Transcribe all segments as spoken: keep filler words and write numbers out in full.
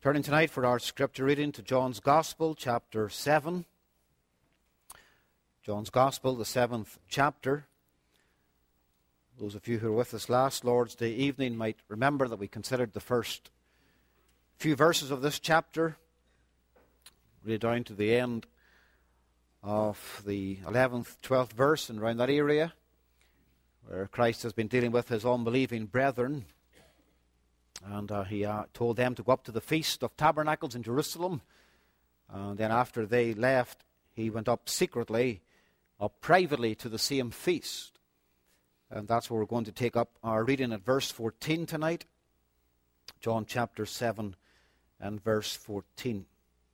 Turning tonight for our scripture reading to John's Gospel, chapter seven. John's Gospel, the seventh chapter. Those of you who were with us last Lord's Day evening might remember that we considered the first few verses of this chapter, really down to the end of the eleventh, twelfth verse and around that area, where Christ has been dealing with his unbelieving brethren. And uh, he uh, told them to go up to the Feast of Tabernacles in Jerusalem. And then after they left, he went up secretly, up privately to the same feast. And that's where we're going to take up our reading at verse fourteen tonight. John chapter seven and verse fourteen.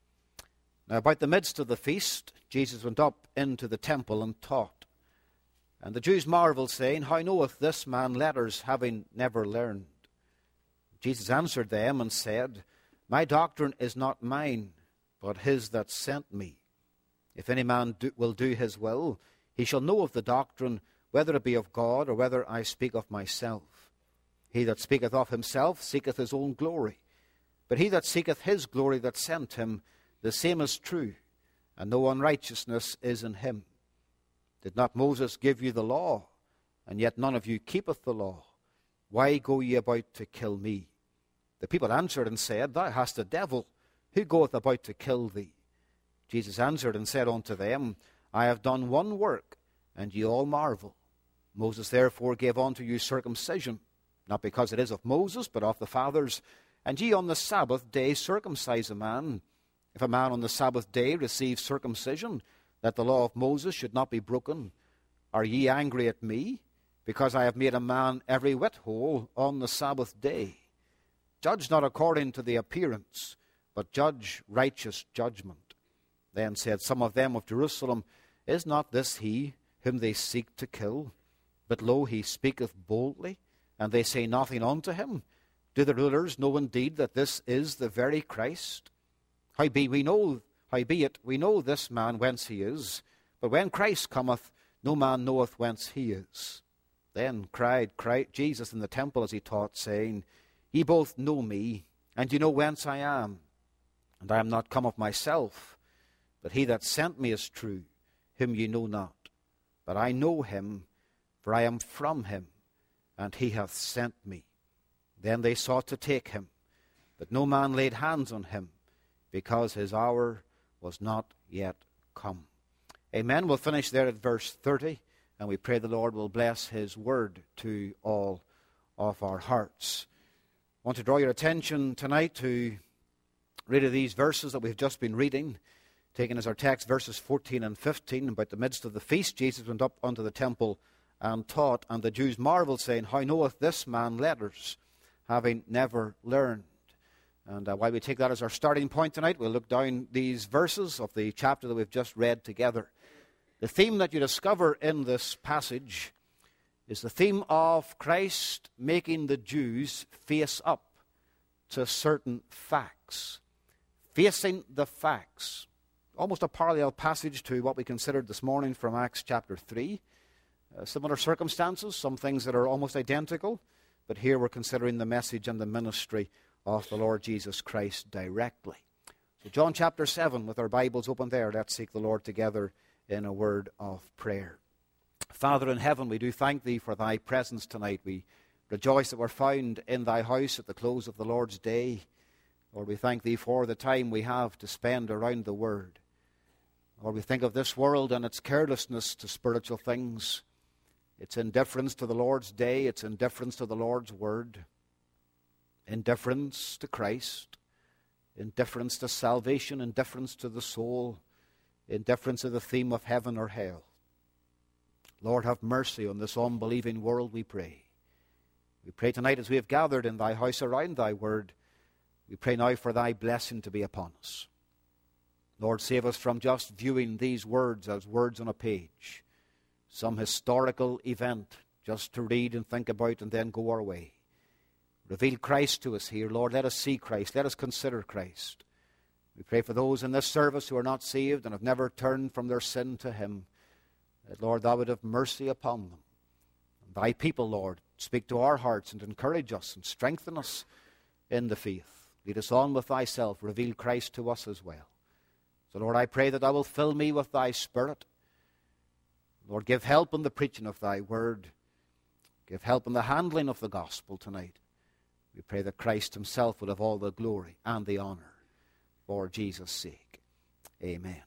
Now about the midst of the feast, Jesus went up into the temple and taught. And the Jews marveled, saying, How knoweth this man letters, having never learned? Jesus answered them and said, My doctrine is not mine, but his that sent me. If any man do, will do his will, he shall know of the doctrine, whether it be of God, or whether I speak of myself. He that speaketh of himself seeketh his own glory. But he that seeketh his glory that sent him, the same is true, and no unrighteousness is in him. Did not Moses give you the law, and yet none of you keepeth the law? Why go ye about to kill me? The people answered and said, Thou hast a devil. Who goeth about to kill thee? Jesus answered and said unto them, I have done one work, and ye all marvel. Moses therefore gave unto you circumcision, not because it is of Moses, but of the fathers. And ye on the Sabbath day circumcise a man. If a man on the Sabbath day receive circumcision, that the law of Moses should not be broken, are ye angry at me, because I have made a man every whit whole on the Sabbath day? Judge not according to the appearance, but judge righteous judgment. Then said some of them of Jerusalem, Is not this he whom they seek to kill? But lo, he speaketh boldly, and they say nothing unto him. Do the rulers know indeed that this is the very Christ? Howbeit we know, howbeit we know this man whence he is, but when Christ cometh, no man knoweth whence he is. Then cried, cried Jesus in the temple as he taught, saying, Ye both know me, and ye know whence I am. And I am not come of myself, but he that sent me is true, whom ye know not. But I know him, for I am from him, and he hath sent me. Then they sought to take him, but no man laid hands on him, because his hour was not yet come. Amen. We'll finish there at verse thirty. And we pray the Lord will bless his word to all of our hearts. I want to draw your attention tonight to really these verses that we've just been reading, taken as our text, verses fourteen and fifteen. About the midst of the feast, Jesus went up unto the temple and taught, and the Jews marveled, saying, How knoweth this man letters, having never learned? And uh, while we take that as our starting point tonight, we'll look down these verses of the chapter that we've just read together. The theme that you discover in this passage is the theme of Christ making the Jews face up to certain facts. Facing the facts. Almost a parallel passage to what we considered this morning from Acts chapter three. Uh, similar circumstances, some things that are almost identical, but here we're considering the message and the ministry of the Lord Jesus Christ directly. So John chapter seven, with our Bibles open there, let's seek the Lord together in a word of prayer. Father in heaven, we do thank thee for thy presence tonight. We rejoice that we're found in thy house at the close of the Lord's day. Lord, we thank thee for the time we have to spend around the word. Lord, we think of this world and its carelessness to spiritual things, its indifference to the Lord's day, its indifference to the Lord's word, indifference to Christ, indifference to salvation, indifference to the soul, indifference to the theme of heaven or hell. Lord, have mercy on this unbelieving world, we pray. We pray tonight as we have gathered in thy house around thy word, we pray now for thy blessing to be upon us. Lord, save us from just viewing these words as words on a page, some historical event just to read and think about and then go our way. Reveal Christ to us here. Lord, let us see Christ. Let us consider Christ. We pray for those in this service who are not saved and have never turned from their sin to him, that, Lord, thou would have mercy upon them. And thy people, Lord, speak to our hearts and encourage us and strengthen us in the faith. Lead us on with thyself. Reveal Christ to us as well. So, Lord, I pray that thou wilt fill me with thy Spirit. Lord, give help in the preaching of thy word. Give help in the handling of the gospel tonight. We pray that Christ himself would have all the glory and the honor for Jesus' sake. Amen.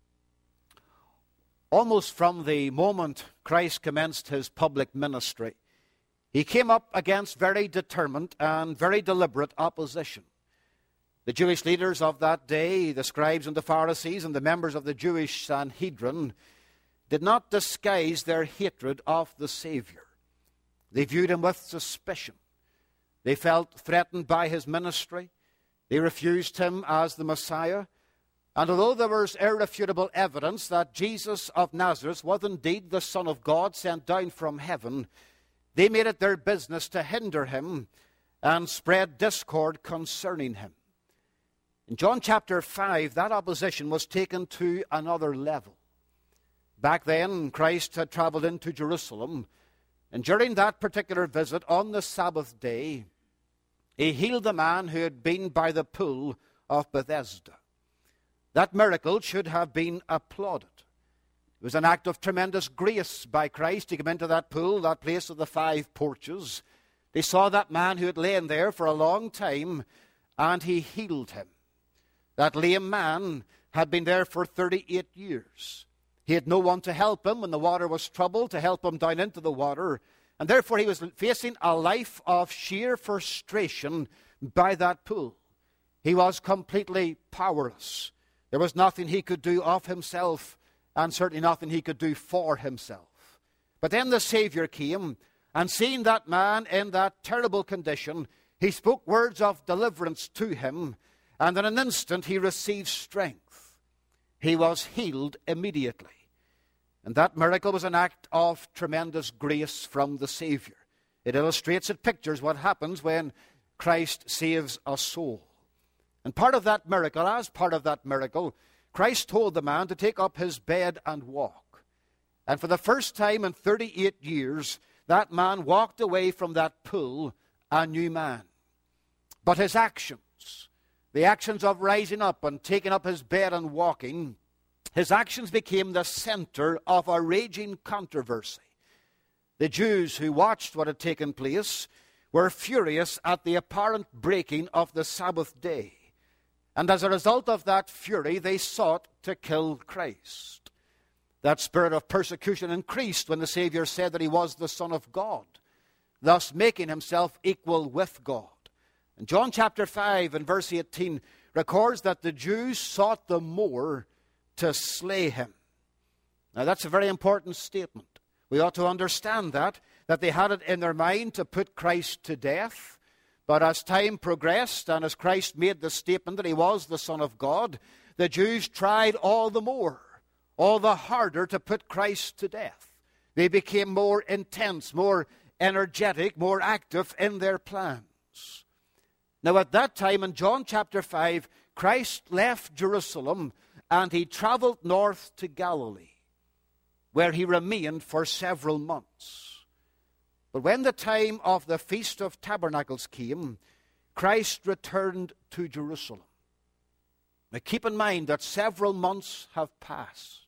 Almost from the moment Christ commenced his public ministry, he came up against very determined and very deliberate opposition. The Jewish leaders of that day, the scribes and the Pharisees and the members of the Jewish Sanhedrin, did not disguise their hatred of the Savior. They viewed him with suspicion. They felt threatened by his ministry. They refused him as the Messiah. And although there was irrefutable evidence that Jesus of Nazareth was indeed the Son of God sent down from heaven, they made it their business to hinder him and spread discord concerning him. In John chapter five, that opposition was taken to another level. Back then, Christ had traveled into Jerusalem, and during that particular visit on the Sabbath day, he healed a man who had been by the pool of Bethesda. That miracle should have been applauded. It was an act of tremendous grace by Christ to come into that pool, that place of the five porches. They saw that man who had lain there for a long time, and he healed him. That lame man had been there for thirty-eight years. He had no one to help him when the water was troubled, to help him down into the water. And therefore he was facing a life of sheer frustration by that pool. He was completely powerless. There was nothing he could do of himself, and certainly nothing he could do for himself. But then the Savior came, and seeing that man in that terrible condition, he spoke words of deliverance to him, and in an instant he received strength. He was healed immediately. And that miracle was an act of tremendous grace from the Savior. It illustrates, it pictures what happens when Christ saves a soul. And part of that miracle, as part of that miracle, Christ told the man to take up his bed and walk. And for the first time in thirty-eight years, that man walked away from that pool a new man. But his actions, the actions of rising up and taking up his bed and walking, his actions became the center of a raging controversy. The Jews who watched what had taken place were furious at the apparent breaking of the Sabbath day. And as a result of that fury, they sought to kill Christ. That spirit of persecution increased when the Savior said that he was the Son of God, thus making himself equal with God. And John chapter five and verse eighteen records that the Jews sought the more to slay him. Now that's a very important statement. We ought to understand that, that they had it in their mind to put Christ to death. But as time progressed and as Christ made the statement that he was the Son of God, the Jews tried all the more, all the harder to put Christ to death. They became more intense, more energetic, more active in their plans. Now at that time in John chapter five, Christ left Jerusalem and he traveled north to Galilee, where he remained for several months. But when the time of the Feast of Tabernacles came, Christ returned to Jerusalem. Now keep in mind that several months have passed,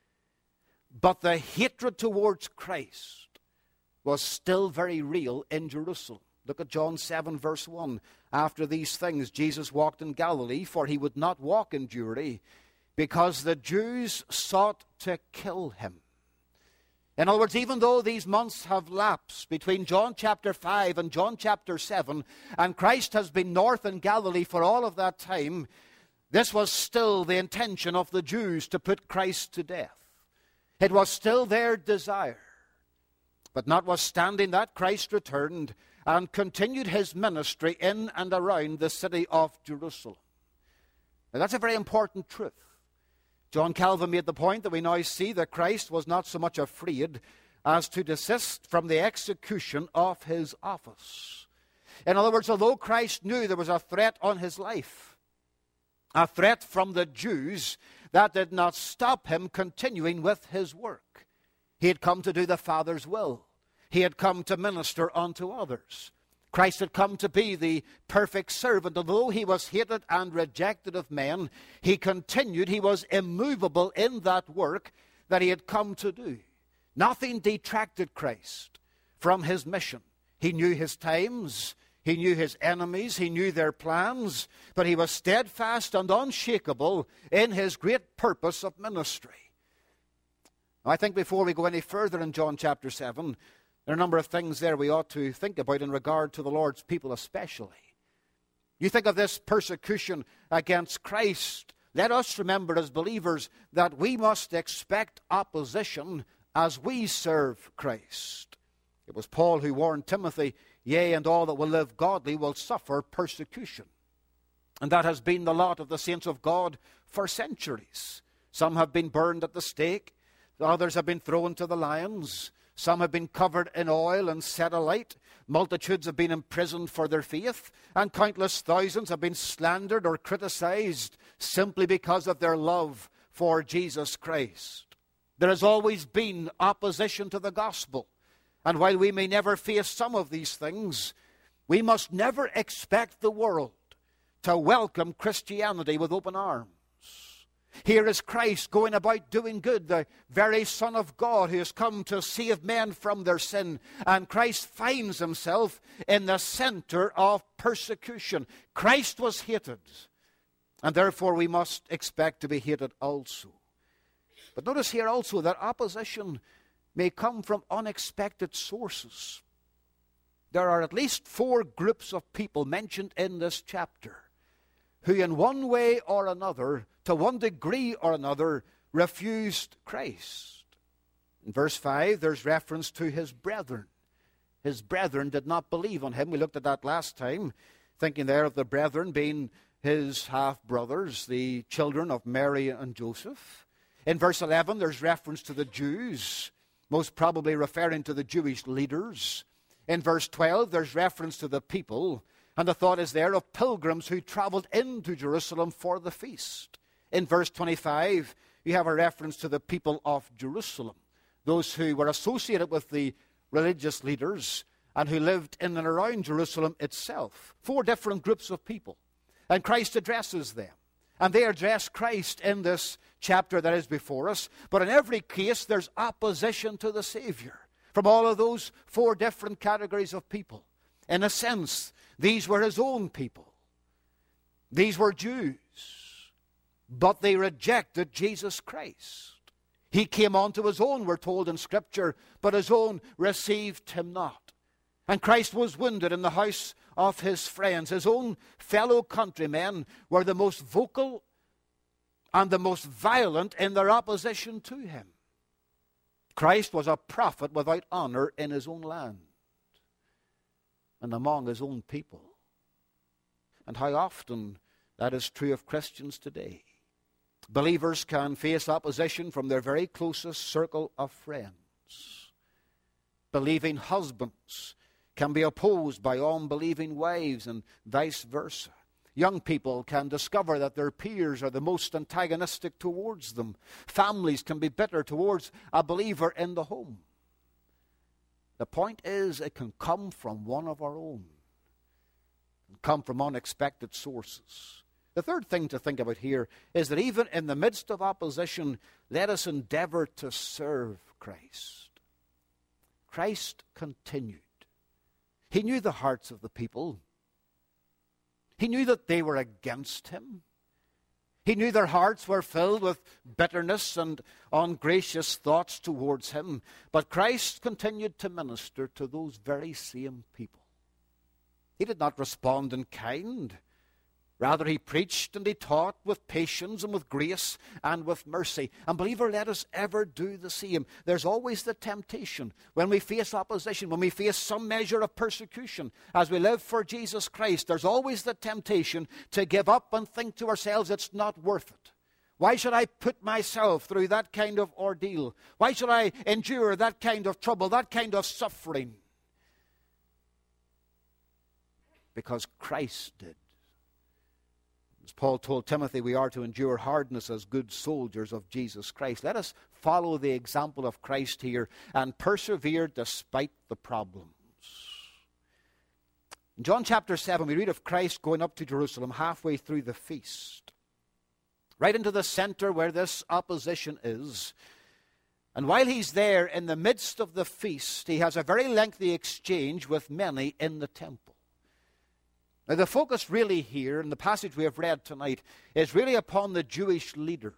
but the hatred towards Christ was still very real in Jerusalem. Look at John seven verse one. After these things Jesus walked in Galilee, for he would not walk in Jewry, because the Jews sought to kill him. In other words, even though these months have lapsed between John chapter five and John chapter seven, and Christ has been north in Galilee for all of that time, this was still the intention of the Jews to put Christ to death. It was still their desire. But notwithstanding that, Christ returned and continued his ministry in and around the city of Jerusalem. Now that's a very important truth. John Calvin made the point that we now see that Christ was not so much afraid as to desist from the execution of his office. In other words, although Christ knew there was a threat on his life, a threat from the Jews, that did not stop him continuing with his work. He had come to do the Father's will. He had come to minister unto others. Christ had come to be the perfect servant. Although he was hated and rejected of men, he continued, he was immovable in that work that he had come to do. Nothing detracted Christ from his mission. He knew his times, he knew his enemies, he knew their plans, but he was steadfast and unshakable in his great purpose of ministry. I think before we go any further in John chapter seven, there are a number of things there we ought to think about in regard to the Lord's people especially. You think of this persecution against Christ. Let us remember as believers that we must expect opposition as we serve Christ. It was Paul who warned Timothy, yea, and all that will live godly will suffer persecution. And that has been the lot of the saints of God for centuries. Some have been burned at the stake. Others have been thrown to the lions. Some have been covered in oil and set alight. Multitudes have been imprisoned for their faith. And countless thousands have been slandered or criticized simply because of their love for Jesus Christ. There has always been opposition to the gospel. And while we may never face some of these things, we must never expect the world to welcome Christianity with open arms. Here is Christ going about doing good, the very Son of God who has come to save men from their sin. And Christ finds himself in the center of persecution. Christ was hated, and therefore we must expect to be hated also. But notice here also that opposition may come from unexpected sources. There are at least four groups of people mentioned in this chapter who in one way or another, to one degree or another, refused Christ. In verse five, there's reference to his brethren. His brethren did not believe on him. We looked at that last time, thinking there of the brethren being his half-brothers, the children of Mary and Joseph. In verse eleven, there's reference to the Jews, most probably referring to the Jewish leaders. In verse twelve, there's reference to the people. And the thought is there of pilgrims who traveled into Jerusalem for the feast. In verse twenty-five, you have a reference to the people of Jerusalem, those who were associated with the religious leaders and who lived in and around Jerusalem itself. Four different groups of people. And Christ addresses them. And they address Christ in this chapter that is before us. But in every case, there's opposition to the Savior from all of those four different categories of people. In a sense, these were his own people. These were Jews. But they rejected Jesus Christ. He came unto his own, we're told in Scripture, but his own received him not. And Christ was wounded in the house of his friends. His own fellow countrymen were the most vocal and the most violent in their opposition to him. Christ was a prophet without honor in his own land and among his own people. And how often that is true of Christians today. Believers can face opposition from their very closest circle of friends. Believing husbands can be opposed by unbelieving wives and vice versa. Young people can discover that their peers are the most antagonistic towards them. Families can be bitter towards a believer in the home. The point is, it can come from one of our own. It can come from unexpected sources. The third thing to think about here is that even in the midst of opposition, let us endeavor to serve Christ. Christ continued. He knew the hearts of the people. He knew that they were against him. He knew their hearts were filled with bitterness and ungracious thoughts towards him. But Christ continued to minister to those very same people. He did not respond in kind. Rather, he preached and he taught with patience and with grace and with mercy. And believer, let us ever do the same. There's always the temptation when we face opposition, when we face some measure of persecution, as we live for Jesus Christ, there's always the temptation to give up and think to ourselves, it's not worth it. Why should I put myself through that kind of ordeal? Why should I endure that kind of trouble, that kind of suffering? Because Christ did. As Paul told Timothy, we are to endure hardness as good soldiers of Jesus Christ. Let us follow the example of Christ here and persevere despite the problems. In John chapter seven, we read of Christ going up to Jerusalem halfway through the feast, right into the center where this opposition is. And while he's there in the midst of the feast, he has a very lengthy exchange with many in the temple. Now, the focus really here in the passage we have read tonight is really upon the Jewish leaders.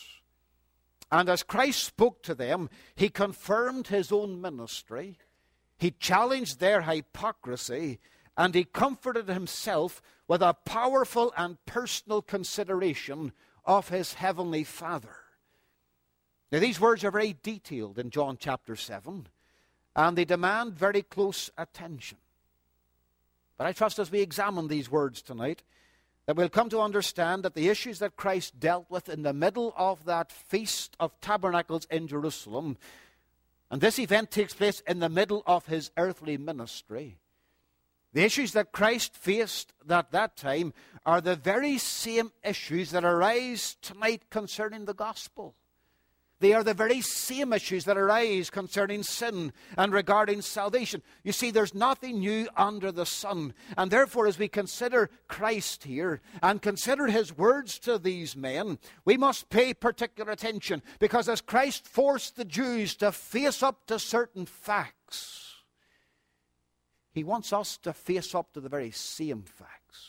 And as Christ spoke to them, he confirmed his own ministry, he challenged their hypocrisy, and he comforted himself with a powerful and personal consideration of his heavenly Father. Now, these words are very detailed in John chapter seven, and they demand very close attention. But I trust as we examine these words tonight, that we'll come to understand that the issues that Christ dealt with in the middle of that Feast of Tabernacles in Jerusalem, and this event takes place in the middle of his earthly ministry, the issues that Christ faced at that time are the very same issues that arise tonight concerning the gospel. They are the very same issues that arise concerning sin and regarding salvation. You see, there's nothing new under the sun. And therefore, as we consider Christ here and consider his words to these men, we must pay particular attention. Because as Christ forced the Jews to face up to certain facts, he wants us to face up to the very same facts.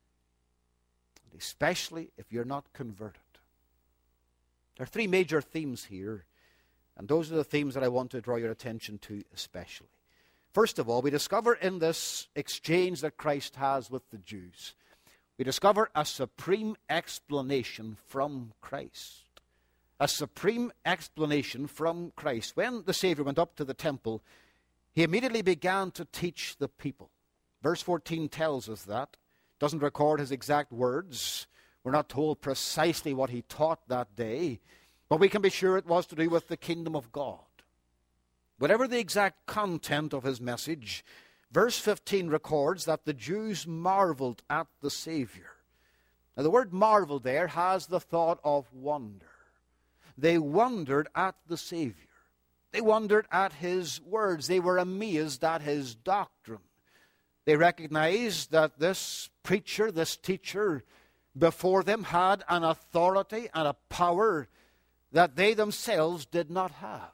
And especially if you're not converted. There are three major themes here, and those are the themes that I want to draw your attention to especially. First of all, we discover in this exchange that Christ has with the Jews, we discover a supreme explanation from Christ. A supreme explanation from Christ. When the Savior went up to the temple, he immediately began to teach the people. Verse fourteen tells us that. Doesn't record his exact words. We're not told precisely what he taught that day, but we can be sure it was to do with the kingdom of God. Whatever the exact content of his message, verse fifteen records that the Jews marveled at the Savior. Now, the word marvel there has the thought of wonder. They wondered at the Savior. They wondered at his words. They were amazed at his doctrine. They recognized that this preacher, this teacher, before them had an authority and a power that they themselves did not have.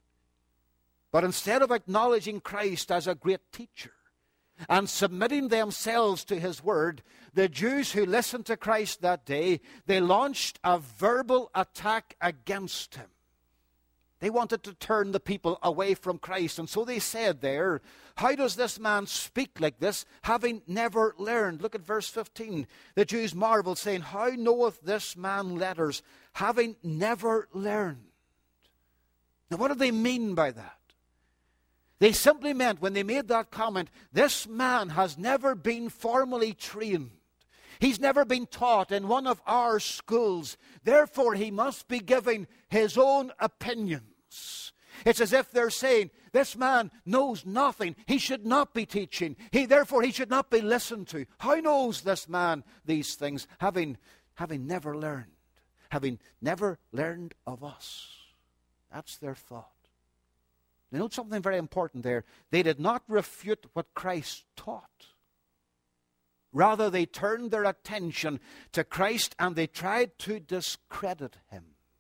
But instead of acknowledging Christ as a great teacher and submitting themselves to his word, the Jews who listened to Christ that day, they launched a verbal attack against him. They wanted to turn the people away from Christ. And so they said there, how does this man speak like this, having never learned? Look at verse fifteen. The Jews marveled, saying, how knoweth this man letters, having never learned? Now, what do they mean by that? They simply meant, when they made that comment, this man has never been formally trained. He's never been taught in one of our schools. Therefore, he must be giving his own opinions. It's as if they're saying, this man knows nothing. He should not be teaching. He, therefore, he should not be listened to. How knows this man these things, having, having never learned? Having never learned of us. That's their thought. They note something very important there. They did not refute what Christ taught. Rather, they turned their attention to Christ and they tried to discredit him.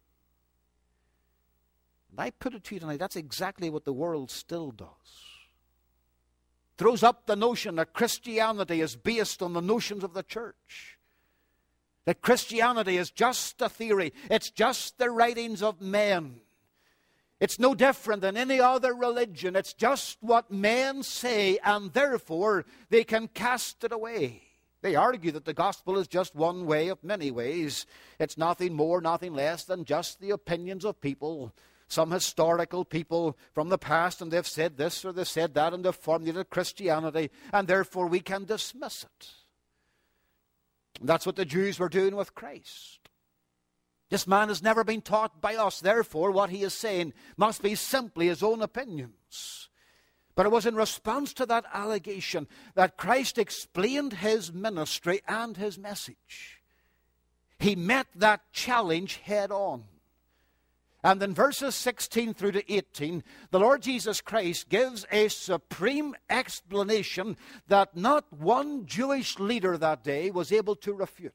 And I put it to you tonight, that's exactly what the world still does. Throws up the notion that Christianity is based on the notions of the church. That Christianity is just a theory. It's just the writings of men. It's no different than any other religion. It's just what men say, and therefore they can cast it away. They argue that the gospel is just one way of many ways. It's nothing more, nothing less than just the opinions of people. Some historical people from the past, and they've said this or they've said that, and they've formulated Christianity, and therefore we can dismiss it. And that's what the Jews were doing with Christ. This man has never been taught by us. Therefore, what he is saying must be simply his own opinions. But it was in response to that allegation that Christ explained his ministry and his message. He met that challenge head on. And in verses sixteen through to eighteen, the Lord Jesus Christ gives a supreme explanation that not one Jewish leader that day was able to refute.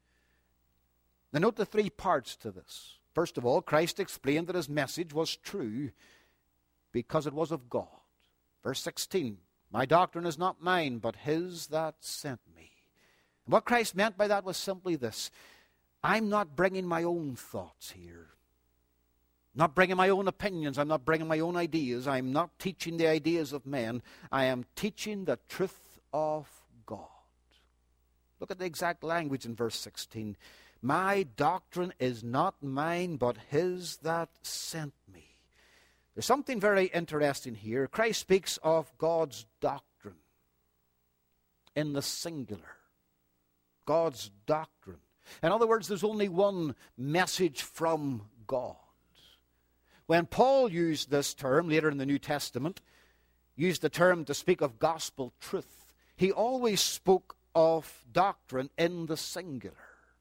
Now note the three parts to this. First of all, Christ explained that his message was true because it was of God. Verse sixteen, my doctrine is not mine, but his that sent me. And what Christ meant by that was simply this: I'm not bringing my own thoughts here. Not bringing my own opinions. I'm not bringing my own ideas. I'm not teaching the ideas of men. I am teaching the truth of God. Look at the exact language in verse sixteen. My doctrine is not mine, but his that sent me. There's something very interesting here. Christ speaks of God's doctrine in the singular. God's doctrine. In other words, there's only one message from God. When Paul used this term later in the New Testament, used the term to speak of gospel truth, he always spoke of doctrine in the singular.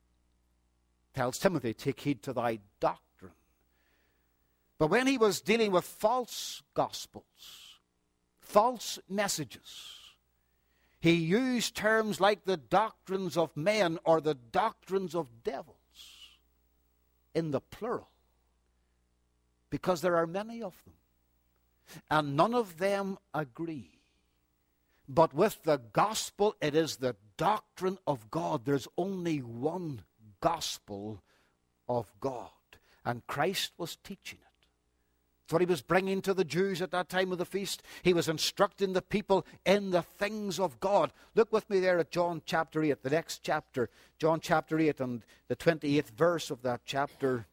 Tells Timothy, take heed to thy doctrine. But when he was dealing with false gospels, false messages, he used terms like the doctrines of men or the doctrines of devils in the plural, because there are many of them, and none of them agree. But with the gospel, it is the doctrine of God. There's only one gospel of God, and Christ was teaching it. That's what he was bringing to the Jews at that time of the feast. He was instructing the people in the things of God. Look with me there at John chapter eight, the next chapter, John chapter eight and the twenty-eighth verse of that chapter.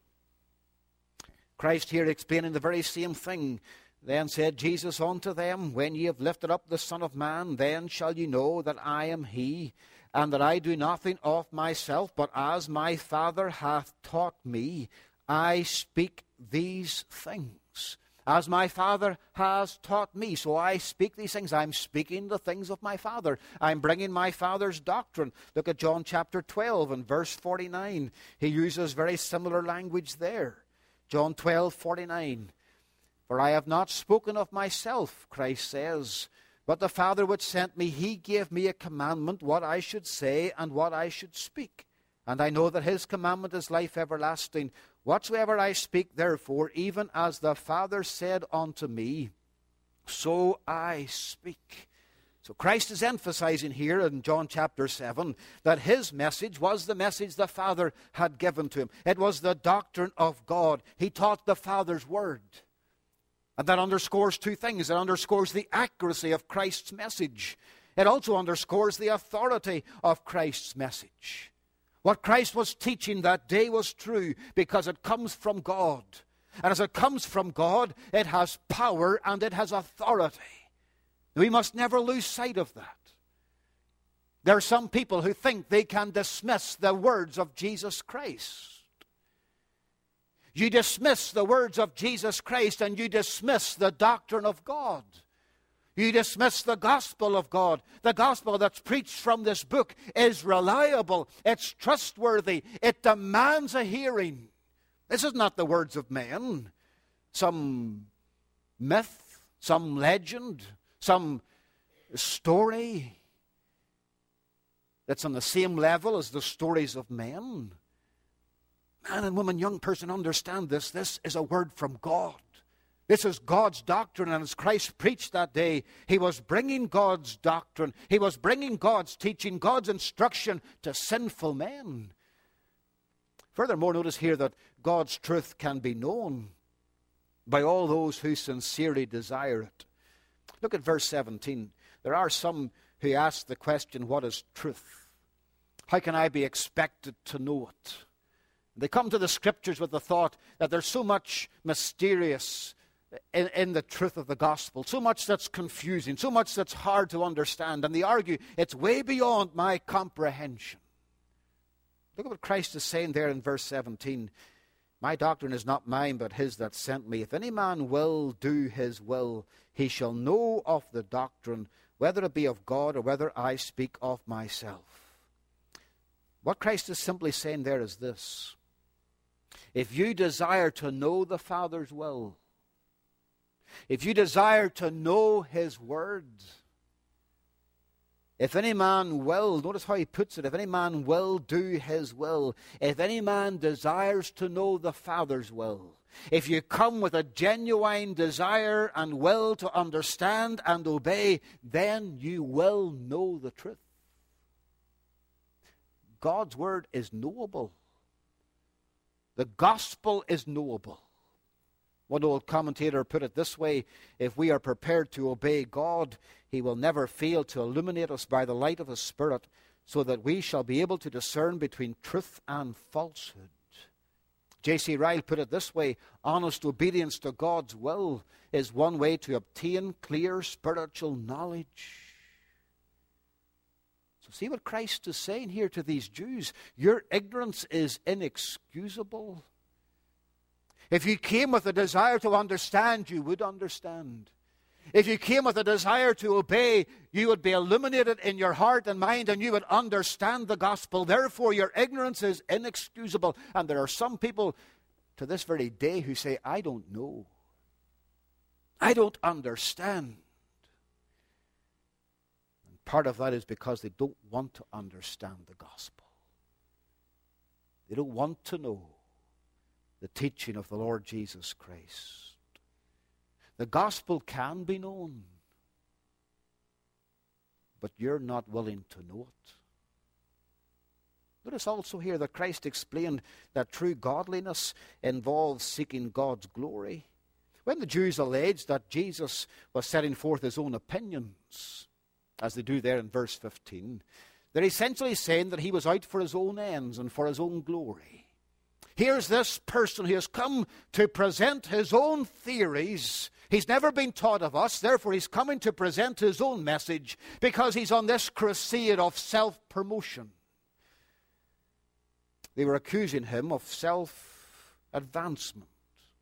Christ here explaining the very same thing. Then said Jesus unto them, when ye have lifted up the Son of Man, then shall ye know that I am he, and that I do nothing of myself, but as my Father hath taught me, I speak these things. As my Father has taught me, so I speak these things. I'm speaking the things of my Father. I'm bringing my Father's doctrine. Look at John chapter twelve and verse forty-nine. He uses very similar language there. John twelve, forty-nine. For I have not spoken of myself, Christ says, but the Father which sent me, he gave me a commandment, what I should say and what I should speak. And I know that his commandment is life everlasting. Whatsoever I speak, therefore, even as the Father said unto me, so I speak. So Christ is emphasizing here in John chapter seven that his message was the message the Father had given to him. It was the doctrine of God. He taught the Father's word. And that underscores two things. It underscores the accuracy of Christ's message. It also underscores the authority of Christ's message. What Christ was teaching that day was true because it comes from God. And as it comes from God, it has power and it has authority. We must never lose sight of that. There are some people who think they can dismiss the words of Jesus Christ. You dismiss the words of Jesus Christ and you dismiss the doctrine of God. You dismiss the gospel of God. The gospel that's preached from this book is reliable. It's trustworthy. It demands a hearing. This is not the words of men. Some myth, some legend, some story that's on the same level as the stories of men. Man and woman, young person, understand this. This is a word from God. This is God's doctrine, and as Christ preached that day, he was bringing God's doctrine. He was bringing God's teaching, God's instruction to sinful men. Furthermore, notice here that God's truth can be known by all those who sincerely desire it. Look at verse seventeen. There are some who ask the question, what is truth? How can I be expected to know it? They come to the Scriptures with the thought that there's so much mysterious in, in the truth of the gospel, so much that's confusing, so much that's hard to understand, and they argue it's way beyond my comprehension. Look at what Christ is saying there in verse seventeen. My doctrine is not mine, but his that sent me. If any man will do his will, he shall know of the doctrine, whether it be of God or whether I speak of myself. What Christ is simply saying there is this. If you desire to know the Father's will, if you desire to know His words, if any man will, notice how he puts it, if any man will do his will, if any man desires to know the Father's will, if you come with a genuine desire and will to understand and obey, then you will know the truth. God's word is knowable. The gospel is knowable. One old commentator put it this way: if we are prepared to obey God, He will never fail to illuminate us by the light of His Spirit, so that we shall be able to discern between truth and falsehood. J C Ryle put it this way: honest obedience to God's will is one way to obtain clear spiritual knowledge. So see what Christ is saying here to these Jews. Your ignorance is inexcusable. If you came with a desire to understand, you would understand. If you came with a desire to obey, you would be illuminated in your heart and mind, and you would understand the gospel. Therefore, your ignorance is inexcusable. And there are some people to this very day who say, I don't know. I don't understand. And part of that is because they don't want to understand the gospel. They don't want to know the teaching of the Lord Jesus Christ. The gospel can be known, but you're not willing to know it. Notice also here that Christ explained that true godliness involves seeking God's glory. When the Jews alleged that Jesus was setting forth his own opinions, as they do there in verse fifteen, they're essentially saying that he was out for his own ends and for his own glory. Here's this person who has come to present his own theories. He's never been taught of us, therefore he's coming to present his own message because he's on this crusade of self-promotion. They were accusing him of self-advancement,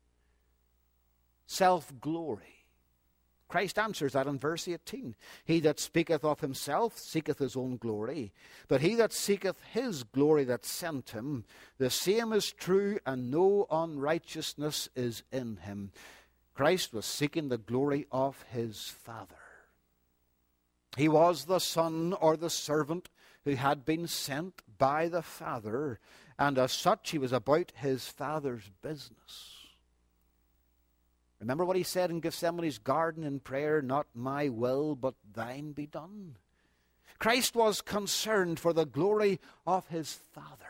self-glory. Christ answers that in verse eighteen. He that speaketh of himself seeketh his own glory, but he that seeketh his glory that sent him, the same is true, and no unrighteousness is in him. Christ was seeking the glory of his Father. He was the son or the servant who had been sent by the Father, and as such he was about his Father's business. Remember what he said in Gethsemane's garden in prayer, not my will, but thine be done. Christ was concerned for the glory of his Father.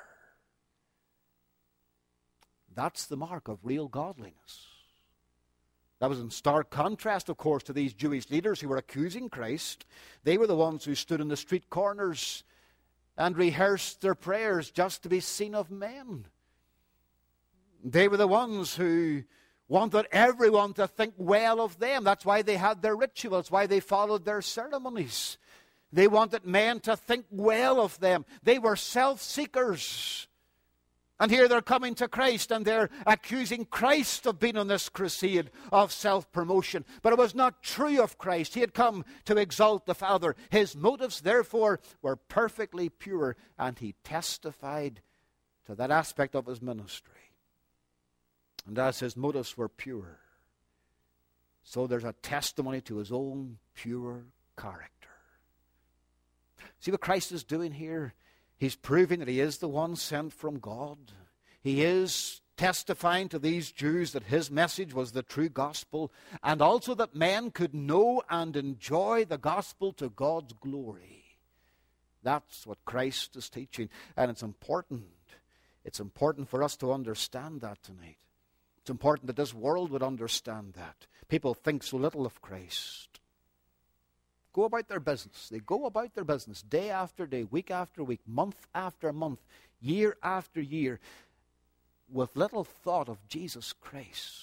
That's the mark of real godliness. That was in stark contrast, of course, to these Jewish leaders who were accusing Christ. They were the ones who stood in the street corners and rehearsed their prayers just to be seen of men. They were the ones who wanted everyone to think well of them. That's why they had their rituals, why they followed their ceremonies. They wanted men to think well of them. They were self-seekers. And here they're coming to Christ and they're accusing Christ of being on this crusade of self-promotion. But it was not true of Christ. He had come to exalt the Father. His motives, therefore, were perfectly pure, and he testified to that aspect of his ministry. And as his motives were pure, so there's a testimony to his own pure character. See what Christ is doing here? He's proving that he is the one sent from God. He is testifying to these Jews that his message was the true gospel, and also that men could know and enjoy the gospel to God's glory. That's what Christ is teaching, and it's important. It's important for us to understand that tonight. It's important that this world would understand that. People think so little of Christ. Go about their business. They go about their business day after day, week after week, month after month, year after year, with little thought of Jesus Christ.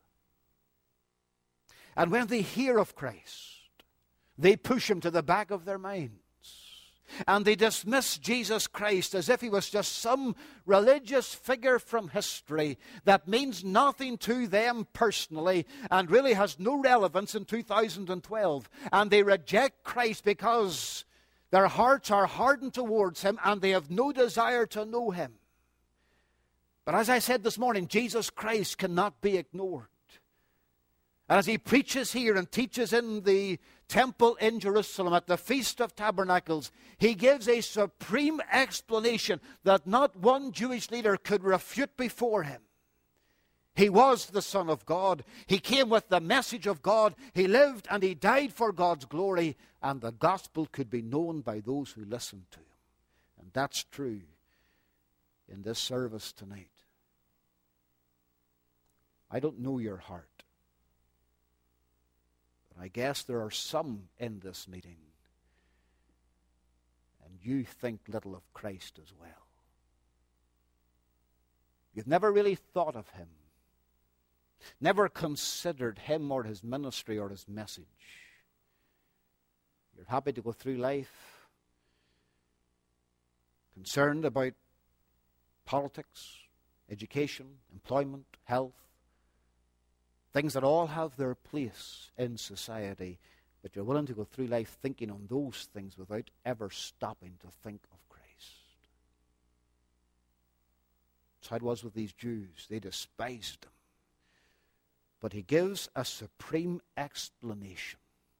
And when they hear of Christ, they push him to the back of their minds. And they dismiss Jesus Christ as if he was just some religious figure from history that means nothing to them personally and really has no relevance in two thousand twelve. And they reject Christ because their hearts are hardened towards him and they have no desire to know him. But as I said this morning, Jesus Christ cannot be ignored. And as he preaches here and teaches in the temple in Jerusalem at the Feast of Tabernacles, he gives a supreme explanation that not one Jewish leader could refute before him. He was the Son of God. He came with the message of God. He lived and he died for God's glory. And the gospel could be known by those who listened to him. And that's true in this service tonight. I don't know your heart. But I guess there are some in this meeting. And you think little of Christ as well. You've never really thought of him. Never considered him or his ministry or his message. You're happy to go through life concerned about politics, education, employment, health, things that all have their place in society, but you're willing to go through life thinking on those things without ever stopping to think of Christ. That's how it was with these Jews. They despised him. But he gives a supreme explanation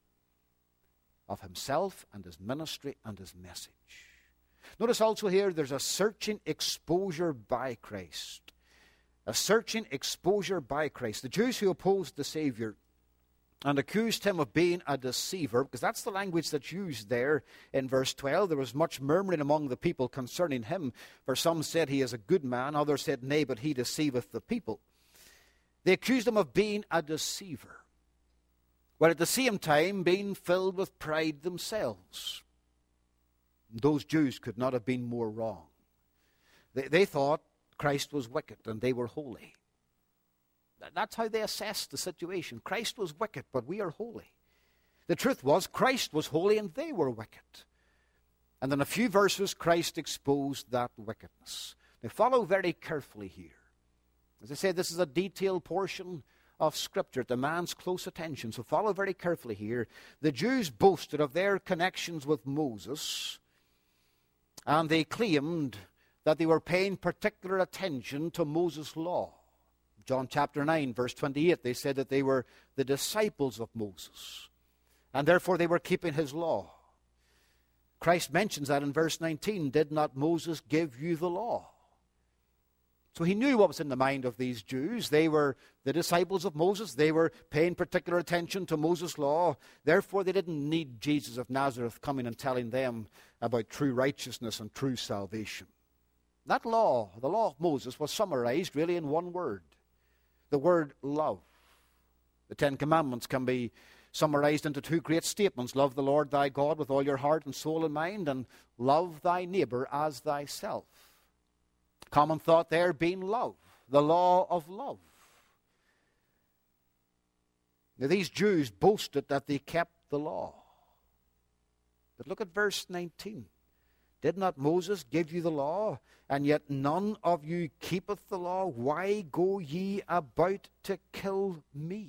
of himself and his ministry and his message. Notice also here there's a searching exposure by Christ. A searching exposure by Christ. The Jews who opposed the Savior and accused him of being a deceiver, because that's the language that's used there in verse twelve. There was much murmuring among the people concerning him, for some said he is a good man, others said nay, but he deceiveth the people. They accused him of being a deceiver, while at the same time being filled with pride themselves. Those Jews could not have been more wrong. They, they thought Christ was wicked and they were holy. That's how they assessed the situation. Christ was wicked, but we are holy. The truth was, Christ was holy and they were wicked. And in a few verses, Christ exposed that wickedness. Now follow very carefully here. As I said, this is a detailed portion of Scripture. It demands close attention. So follow very carefully here. The Jews boasted of their connections with Moses, and they claimed that they were paying particular attention to Moses' law. John chapter nine, verse twenty-eight, they said that they were the disciples of Moses, and therefore they were keeping his law. Christ mentions that in verse nineteen, did not Moses give you the law? So he knew what was in the mind of these Jews. They were the disciples of Moses. They were paying particular attention to Moses' law. Therefore, they didn't need Jesus of Nazareth coming and telling them about true righteousness and true salvation. That law, the law of Moses, was summarized really in one word. The word love. The Ten Commandments can be summarized into two great statements. Love the Lord thy God with all your heart and soul and mind, and love thy neighbor as thyself. Common thought there being love, the law of love. Now, these Jews boasted that they kept the law. But look at verse nineteen. Did not Moses give you the law, and yet none of you keepeth the law? Why go ye about to kill me?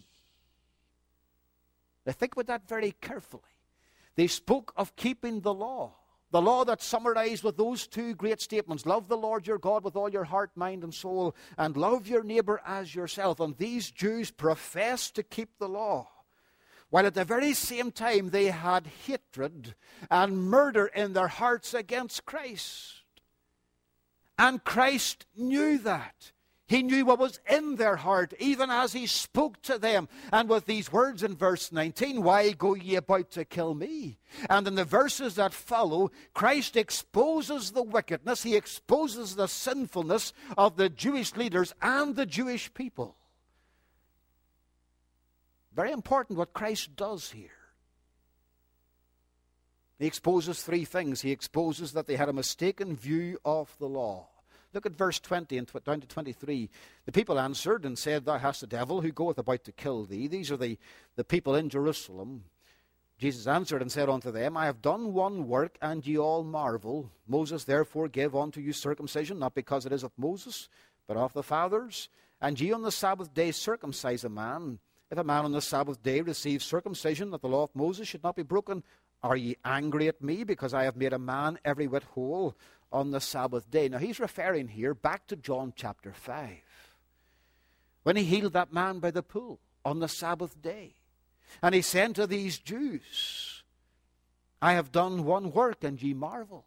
Now think about that very carefully. They spoke of keeping the law. The law that's summarized with those two great statements. Love the Lord your God with all your heart, mind, and soul, and love your neighbor as yourself. And these Jews professed to keep the law, while at the very same time they had hatred and murder in their hearts against Christ. And Christ knew that. He knew what was in their heart, even as he spoke to them. And with these words in verse nineteen, why go ye about to kill me? And in the verses that follow, Christ exposes the wickedness, he exposes the sinfulness of the Jewish leaders and the Jewish people. Very important what Christ does here. He exposes three things. He exposes that they had a mistaken view of the law. Look at verse twenty and down to twenty-three. The people answered and said, thou hast a devil, who goeth about to kill thee? These are the, the people in Jerusalem. Jesus answered and said unto them, I have done one work, and ye all marvel. Moses therefore gave unto you circumcision, not because it is of Moses, but of the fathers. And ye on the Sabbath day circumcise a man. If a man on the Sabbath day receives circumcision, that the law of Moses should not be broken, Are ye angry at me because I have made a man every whit whole on the Sabbath day? Now he's referring here back to John chapter five, when he healed that man by the pool on the Sabbath day. And he said to these Jews, I have done one work, and ye marvel.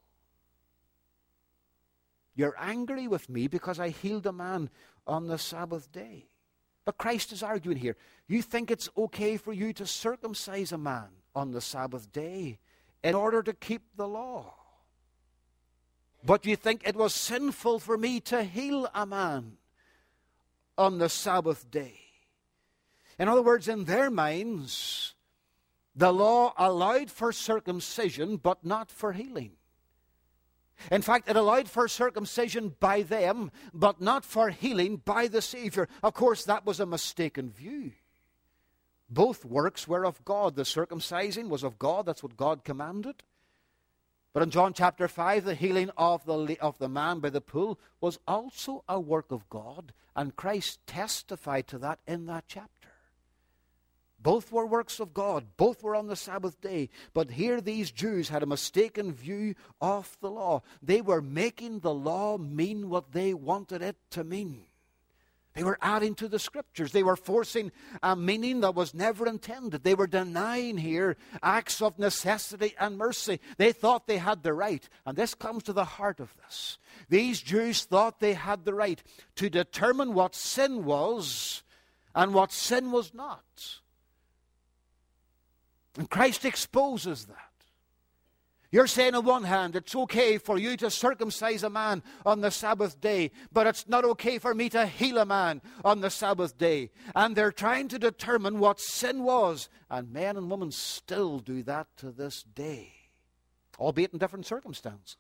You're angry with me because I healed a man on the Sabbath day. But Christ is arguing here. You think it's okay for you to circumcise a man on the Sabbath day in order to keep the law. But you think it was sinful for me to heal a man on the Sabbath day. In other words, in their minds, the law allowed for circumcision, but not for healing. In fact, it allowed for circumcision by them, but not for healing by the Savior. Of course, that was a mistaken view. Both works were of God. The circumcising was of God. That's what God commanded. But in John chapter five, the healing of the, of the man by the pool was also a work of God. And Christ testified to that in that chapter. Both were works of God. Both were on the Sabbath day. But here these Jews had a mistaken view of the law. They were making the law mean what they wanted it to mean. They were adding to the Scriptures. They were forcing a meaning that was never intended. They were denying here acts of necessity and mercy. They thought they had the right. And this comes to the heart of this. These Jews thought they had the right to determine what sin was and what sin was not. And Christ exposes that. You're saying on one hand, it's okay for you to circumcise a man on the Sabbath day, but it's not okay for me to heal a man on the Sabbath day. And they're trying to determine what sin was. And men and women still do that to this day, albeit in different circumstances.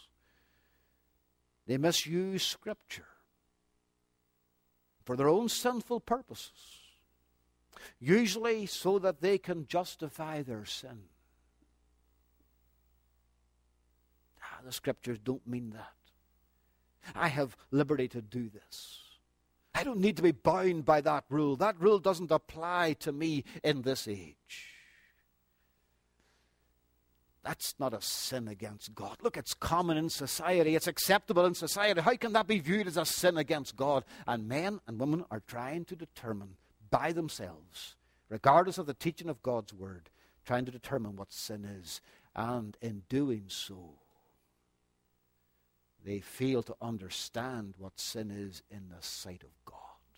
They misuse Scripture for their own sinful purposes, usually so that they can justify their sin. Ah, the Scriptures don't mean that. I have liberty to do this. I don't need to be bound by that rule. That rule doesn't apply to me in this age. That's not a sin against God. Look, it's common in society. It's acceptable in society. How can that be viewed as a sin against God? And men and women are trying to determine by themselves, regardless of the teaching of God's Word, trying to determine what sin is. And in doing so, they fail to understand what sin is in the sight of God.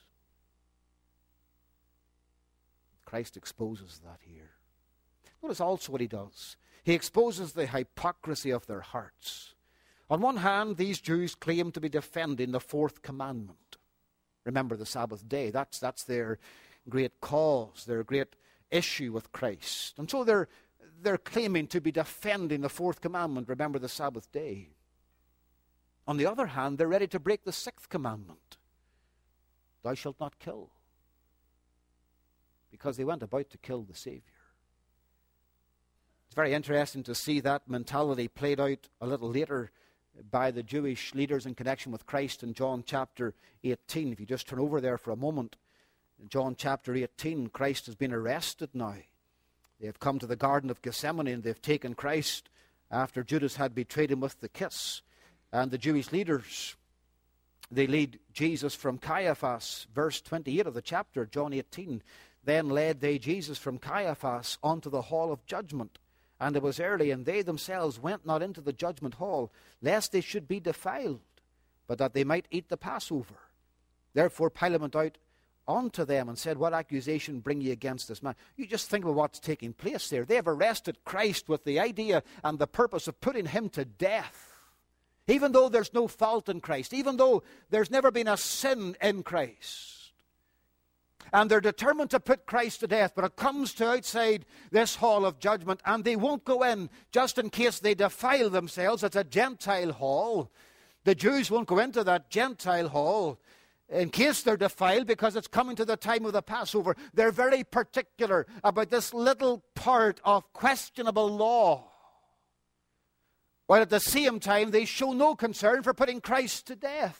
Christ exposes that here. Notice also what he does. He exposes the hypocrisy of their hearts. On one hand, these Jews claim to be defending the fourth commandment. Remember the Sabbath day. That's, that's their great cause, their great issue with Christ. And so they're, they're claiming to be defending the fourth commandment. Remember the Sabbath day. On the other hand, they're ready to break the sixth commandment. Thou shalt not kill. Because they went about to kill the Savior. It's very interesting to see that mentality played out a little later by the Jewish leaders in connection with Christ in John chapter eighteen. If you just turn over there for a moment. In John chapter eighteen, Christ has been arrested now. They have come to the Garden of Gethsemane and they've taken Christ after Judas had betrayed him with the kiss. And the Jewish leaders, they lead Jesus from Caiaphas. Verse twenty-eight of the chapter, John eighteen. Then led they Jesus from Caiaphas unto the hall of judgment. And it was early, and they themselves went not into the judgment hall, lest they should be defiled, but that they might eat the Passover. Therefore Pilate went out unto them and said, What accusation bring ye against this man? You just think about what's taking place there. They have arrested Christ with the idea and the purpose of putting him to death. Even though there's no fault in Christ, even though there's never been a sin in Christ. And they're determined to put Christ to death, but it comes to outside this hall of judgment, and they won't go in just in case they defile themselves. It's a Gentile hall. The Jews won't go into that Gentile hall in case they're defiled, because it's coming to the time of the Passover. They're very particular about this little part of questionable law. While at the same time, they show no concern for putting Christ to death.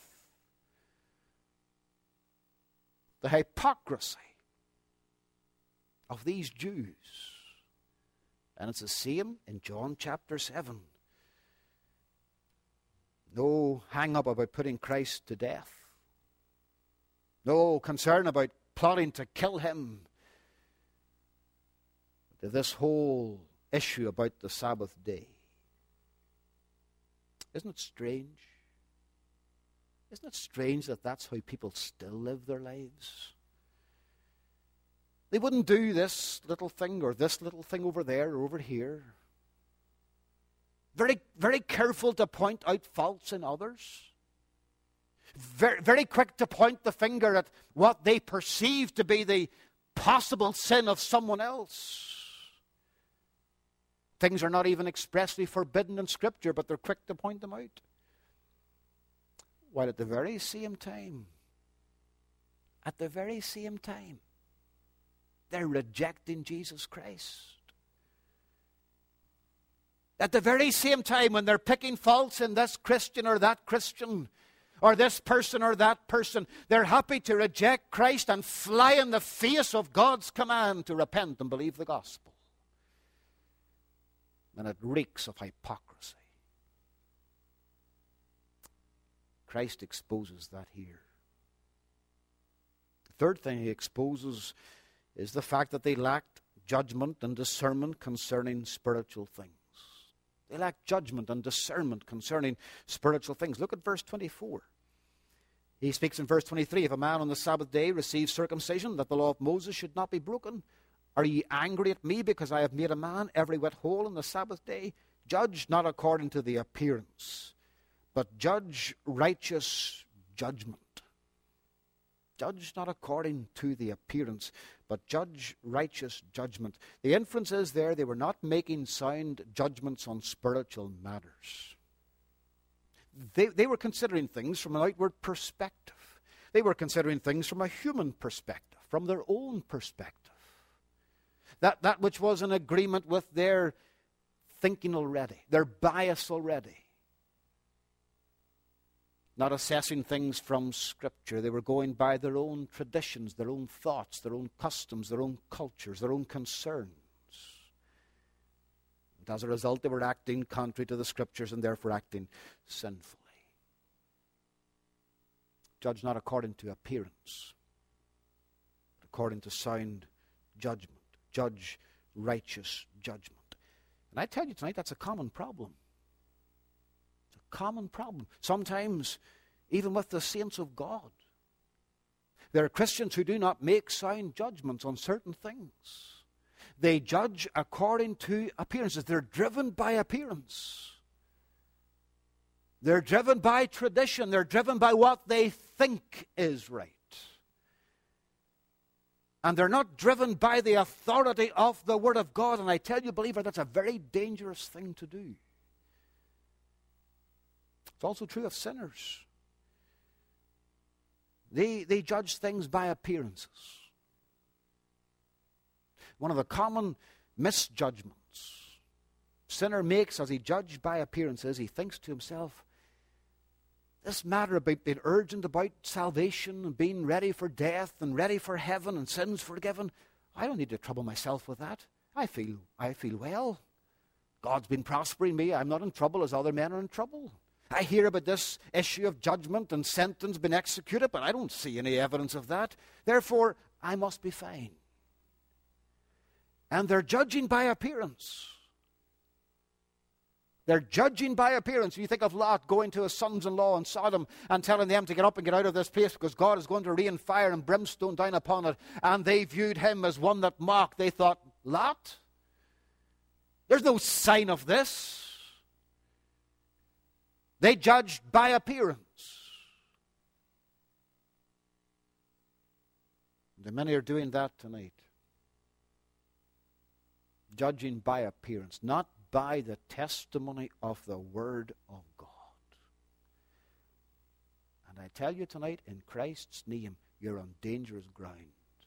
The hypocrisy of these Jews And it's the same in John chapter seven. No hang-up about putting Christ to death. No concern about plotting to kill him. To this whole issue about the Sabbath day. Isn't it strange? Isn't it strange that that's how people still live their lives? They wouldn't do this little thing or this little thing over there or over here. Very, very careful to point out faults in others. Very, very quick to point the finger at what they perceive to be the possible sin of someone else. Things are not even expressly forbidden in Scripture, but they're quick to point them out. While at the very same time, at the very same time, they're rejecting Jesus Christ. At the very same time when they're picking faults in this Christian or that Christian, or this person or that person, they're happy to reject Christ and fly in the face of God's command to repent and believe the gospel. And it reeks of hypocrisy. Christ exposes that here. The third thing he exposes is the fact that they lacked judgment and discernment concerning spiritual things. They lacked judgment and discernment concerning spiritual things. Look at verse twenty-four. He speaks in verse twenty-three, if a man on the Sabbath day receives circumcision, that the law of Moses should not be broken. Are ye angry at me because I have made a man every whit whole on the Sabbath day? Judge not according to the appearance, but judge righteous judgment. Judge not according to the appearance, but judge righteous judgment. The inference is there they were not making sound judgments on spiritual matters. They, they were considering things from an outward perspective. They were considering things from a human perspective, from their own perspective. That, that which was in agreement with their thinking already, their bias already. Not assessing things from Scripture. They were going by their own traditions, their own thoughts, their own customs, their own cultures, their own concerns. And as a result, they were acting contrary to the Scriptures and therefore acting sinfully. Judge not according to appearance, but according to sound judgment. Judge righteous judgment. And I tell you tonight, that's a common problem. It's a common problem. Sometimes, even with the saints of God, there are Christians who do not make sound judgments on certain things. They judge according to appearances. They're driven by appearance. They're driven by tradition. They're driven by what they think is right. And they're not driven by the authority of the Word of God. And I tell you, believer, that's a very dangerous thing to do. It's also true of sinners. They, they judge things by appearances. One of the common misjudgments sinner makes as he judged by appearances, he thinks to himself, this matter about being urgent about salvation and being ready for death and ready for heaven and sins forgiven, I don't need to trouble myself with that. I feel, I feel well. God's been prospering me. I'm not in trouble as other men are in trouble. I hear about this issue of judgment and sentence being executed, but I don't see any evidence of that. Therefore, I must be fine. And they're judging by appearance. They're judging by appearance. You think of Lot going to his sons-in-law in Sodom and telling them to get up and get out of this place because God is going to rain fire and brimstone down upon it. And they viewed him as one that mocked. They thought, Lot? There's no sign of this. They judged by appearance. And many are doing that tonight. Judging by appearance, not by the testimony of the Word of God. And I tell you tonight, in Christ's name, you're on dangerous ground.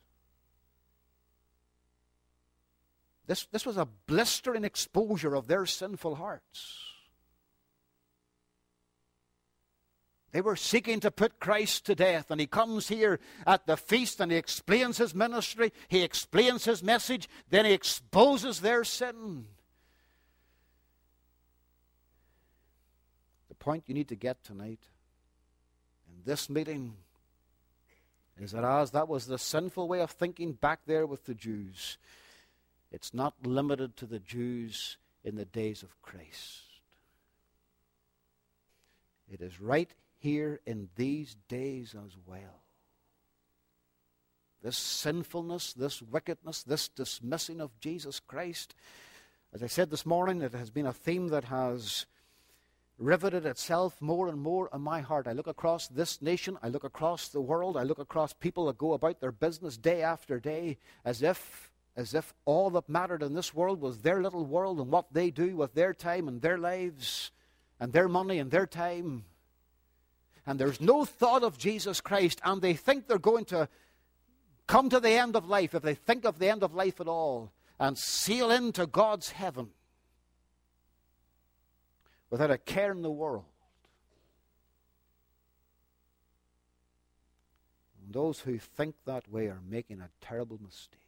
This, this was a blistering exposure of their sinful hearts. They were seeking to put Christ to death, and he comes here at the feast and he explains his ministry, he explains his message, then he exposes their sin. point you need to get tonight in this meeting is that as that was the sinful way of thinking back there with the Jews, it's not limited to the Jews in the days of Christ. It is right here in these days as well. This sinfulness, this wickedness, this dismissing of Jesus Christ, as I said this morning, it has been a theme that has riveted itself more and more in my heart. I look across this nation, I look across the world, I look across people that go about their business day after day as if, as if all that mattered in this world was their little world and what they do with their time and their lives and their money and their time. And there's no thought of Jesus Christ, and they think they're going to come to the end of life, if they think of the end of life at all, and sail into God's heaven without a care in the world. And those who think that way are making a terrible mistake.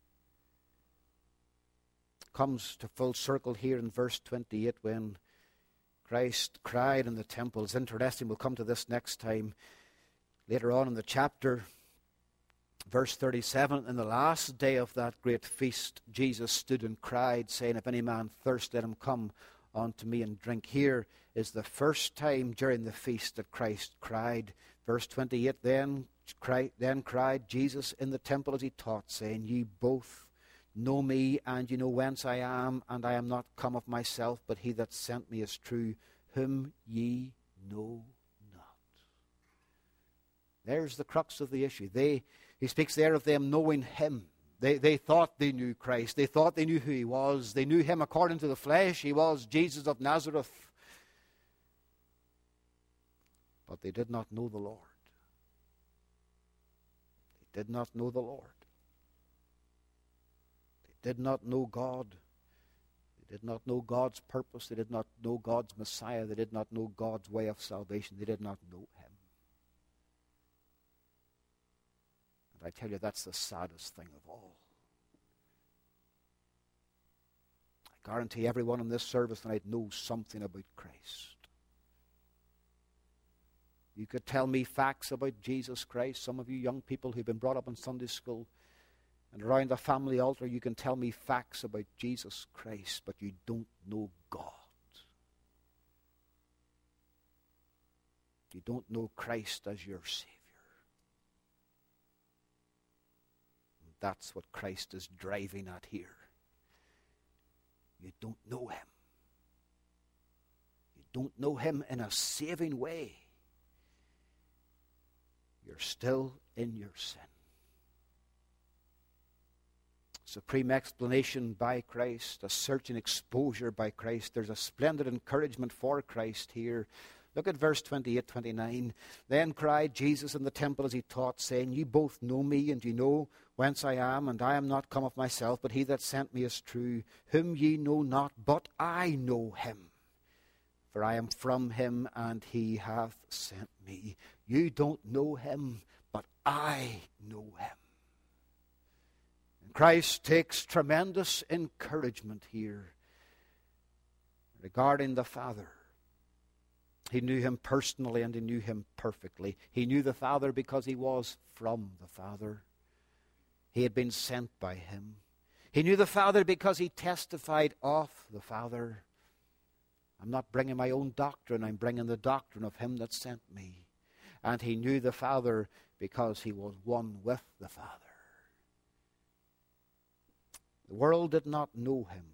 Comes to full circle here in verse twenty-eight when Christ cried in the temple. It's interesting, we'll come to this next time. Later on in the chapter, verse thirty-seven, in the last day of that great feast, Jesus stood and cried, saying, if any man thirst, let him come unto me and drink. Here is the first time during the feast that Christ cried. Verse twenty-eight, then cried, then cried Jesus in the temple as he taught, saying, ye both know me, and ye know whence I am, and I am not come of myself, but he that sent me is true, whom ye know not. There's the crux of the issue. They, he speaks there of them knowing him. They, they thought they knew Christ. They thought they knew who he was. They knew him according to the flesh. He was Jesus of Nazareth. But they did not know the Lord. They did not know the Lord. They did not know God. They did not know God's purpose. They did not know God's Messiah. They did not know God's way of salvation. They did not know him. And I tell you, that's the saddest thing of all. I guarantee everyone in this service tonight knows something about Christ. You could tell me facts about Jesus Christ. Some of you young people who've been brought up in Sunday school and around the family altar, you can tell me facts about Jesus Christ, but you don't know God. You don't know Christ as your Savior. And that's what Christ is driving at here. You don't know him. You don't know him in a saving way. You're still in your sin. Supreme explanation by Christ, a searching exposure by Christ. There's a splendid encouragement for Christ here. Look at verse twenty-eight, twenty-nine. Then cried Jesus in the temple as he taught, saying, ye both know me, and ye know whence I am, and I am not come of myself, but he that sent me is true, whom ye know not, but I know him. For I am from him, and he hath sent me. You don't know him, but I know him. And Christ takes tremendous encouragement here regarding the Father. He knew him personally, and he knew him perfectly. He knew the Father because he was from the Father. He had been sent by him. He knew the Father because he testified of the Father. I'm not bringing my own doctrine, I'm bringing the doctrine of him that sent me. And he knew the Father because he was one with the Father. The world did not know him,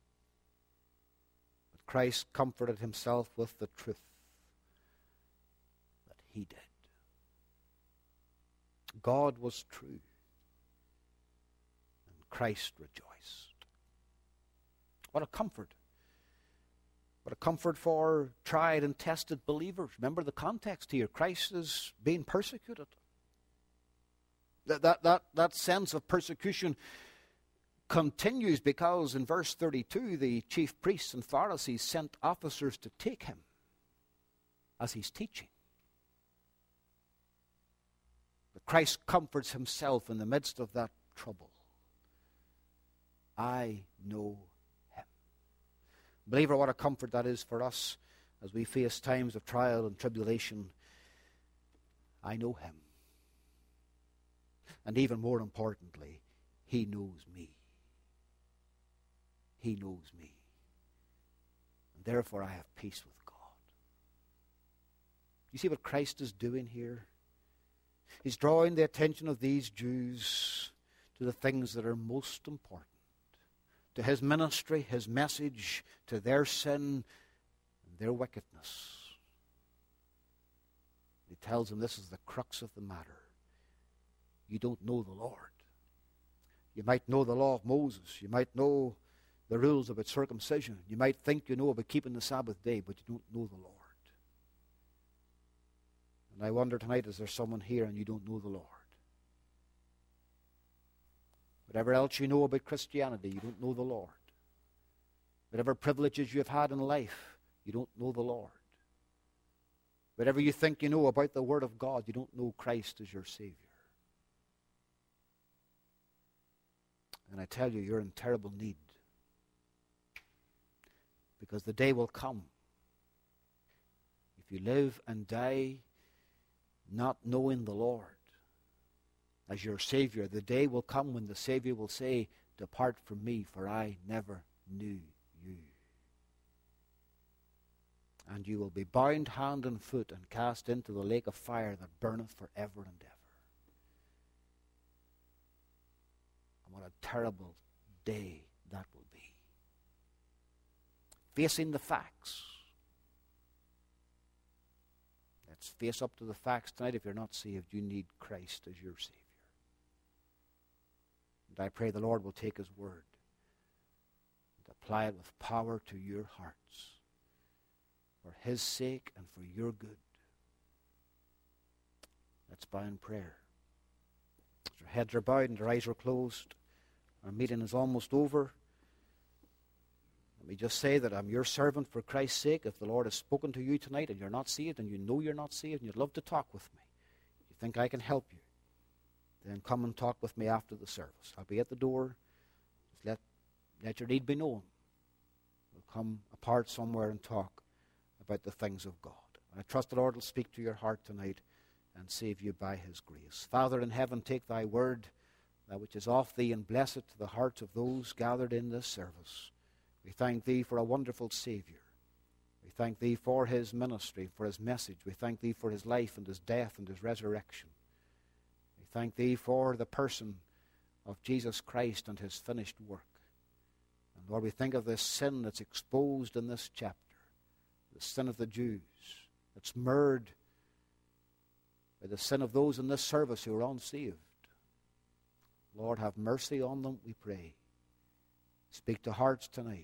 but Christ comforted himself with the truth that he did. God was true, and Christ rejoiced. What a comfort. What a comfort for tried and tested believers. Remember the context here. Christ is being persecuted. That, that, that, that sense of persecution continues because in verse thirty-two, the chief priests and Pharisees sent officers to take him as he's teaching. But Christ comforts himself in the midst of that trouble. I know him. Believer, what a comfort that is for us as we face times of trial and tribulation, I know him. And even more importantly, he knows me. He knows me. And therefore I have peace with God. You see what Christ is doing here? He's drawing the attention of these Jews to the things that are most important. To his ministry, his message, to their sin and their wickedness. He tells them this is the crux of the matter. You don't know the Lord. You might know the law of Moses. You might know the rules about circumcision. You might think you know about keeping the Sabbath day, but you don't know the Lord. And I wonder tonight, is there someone here and you don't know the Lord? Whatever else you know about Christianity, you don't know the Lord. Whatever privileges you have had in life, you don't know the Lord. Whatever you think you know about the Word of God, you don't know Christ as your Savior. And I tell you, you're in terrible need. Because the day will come. If you live and die not knowing the Lord as your Savior, the day will come when the Savior will say, "Depart from me, for I never knew you." And you will be bound hand and foot and cast into the lake of fire that burneth forever and ever. And what a terrible day that will be. Facing the facts. Let's face up to the facts tonight. If you're not saved, you need Christ as your Savior. And I pray the Lord will take his word and apply it with power to your hearts for his sake and for your good. Let's bow in prayer. As our heads are bowed and our eyes are closed, our meeting is almost over. Let me just say that I'm your servant for Christ's sake. If the Lord has spoken to you tonight and you're not saved and you know you're not saved and you'd love to talk with me, you think I can help you, then come and talk with me after the service. I'll be at the door. Just let, let your need be known. We'll come apart somewhere and talk about the things of God. And I trust the Lord will speak to your heart tonight and save you by his grace. Father in heaven, take thy word, that which is of thee, and bless it to the hearts of those gathered in this service. We thank thee for a wonderful Savior. We thank thee for his ministry, for his message. We thank thee for his life and his death and his resurrection. We thank thee for the person of Jesus Christ and his finished work. And Lord, we think of this sin that's exposed in this chapter, the sin of the Jews, that's mirrored by the sin of those in this service who are unsaved. Lord, have mercy on them, we pray. Speak to hearts tonight.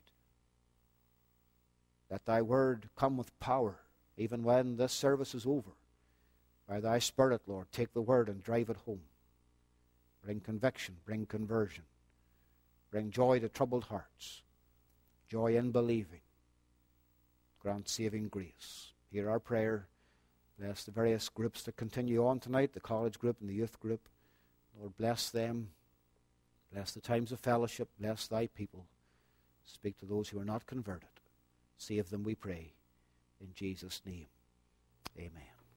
Let thy word come with power, even when this service is over. By thy Spirit, Lord, take the word and drive it home. Bring conviction, bring conversion. Bring joy to troubled hearts. Joy in believing. Grant saving grace. Hear our prayer. Bless the various groups that continue on tonight, the college group and the youth group. Lord, bless them. Bless the times of fellowship. Bless thy people. Speak to those who are not converted. Save them, we pray. In Jesus' name, amen.